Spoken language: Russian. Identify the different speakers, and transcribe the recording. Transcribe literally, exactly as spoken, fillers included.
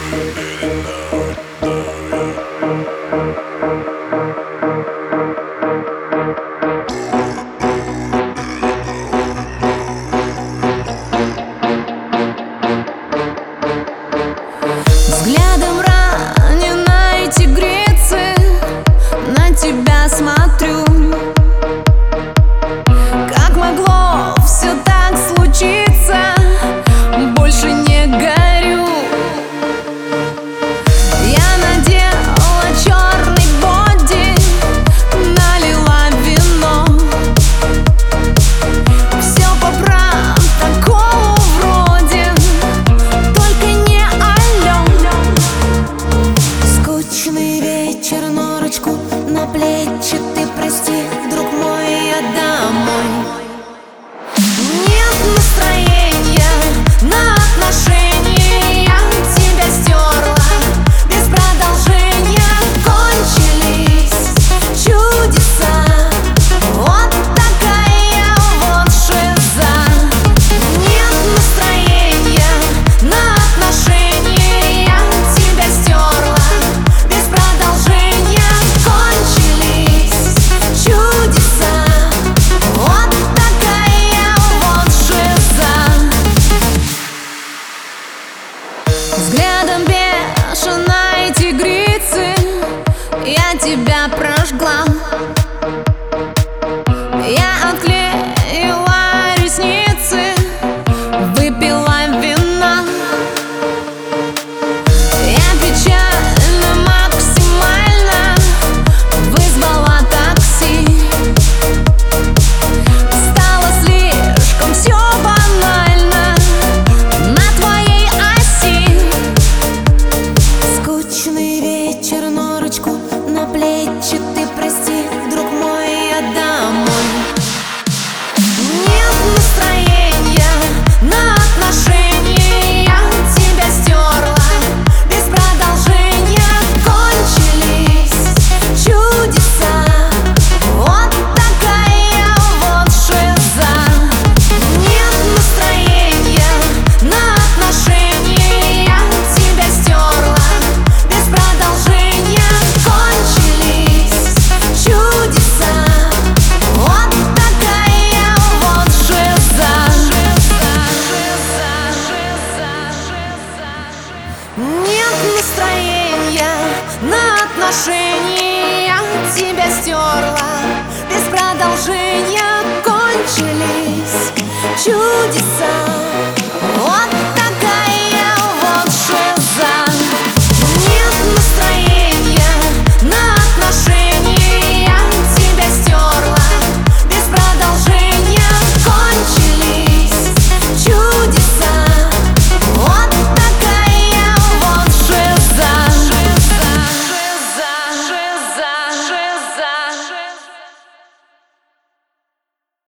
Speaker 1: Взглядом раненой тигрицы на тебя смотрю. Как могло все так случиться? Больше не горю. Я надела черный боди, налила вино. Все по протоколу вроде, только не алё. Скучный вечер, норочку на плечи ты прости, друг мой, я домой. Нет настроения на отношения, я тебя стерла без продолжения. Кончились чудеса, вот такая вот шиза. Нет настроения на отношения, я тебя стерла без продолжения. Кончились чудеса, вот такая вот шиза. Взглядом бешеной тигрицы я тебя прожгла. Я отклеила ресницы, выпила вина. Я печально максимально вызвала такси. Стало слишком все банально на твоей оси. Скучный вечер, норочку на плечи ты прости, друг мой, я домой. Нет настроения на отношения, я тебя стерла без продолжения. Кончились чудеса, вот такая вот шиза. Нет настроения на отношения, я тебя стерла без продолжения. Кончились чудеса, вот такая вот шиза. Нет настроения на отношения, я тебя стерла без продолжения. Кончились чудеса.